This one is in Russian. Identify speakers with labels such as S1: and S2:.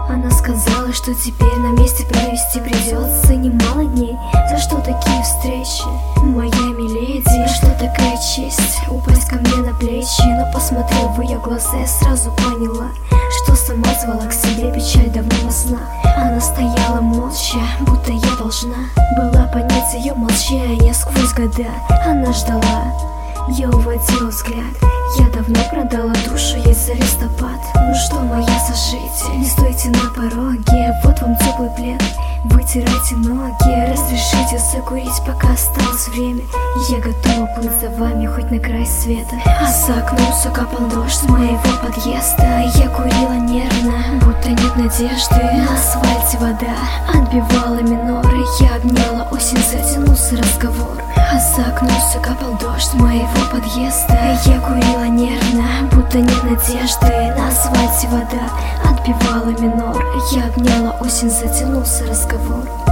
S1: Она сказала, что теперь на месте провести придется немало дней. За что такие встречи, моя миледи? За что такая честь упасть ко мне на плечи? Но посмотрев в ее глаза, я сразу поняла, что сама звала к себе печаль давнего сна. Она стояла молча, будто я должна была понять ее молчание сквозь года. Она ждала, я уводила взгляд. Я давно продала душу ей за листопад. Ну что, моя сожитель, не стойте на пороге. Вот вам теплый плед, вытирайте ноги. Разрешите закурить, пока осталось время. Я готова плыть за вами хоть на край света. А за окном все капал дождь с моего подъезда. Я курила нервно, будто нет надежды. На асфальте вода отбивала миноры. Я обняла осень, затянулся разговор. А за окном все капал дождь с моего подъезда. Я курила нервно, будто нет надежды. На асфальте вода отбивала минор. Я обняла осень, затянулся разговор.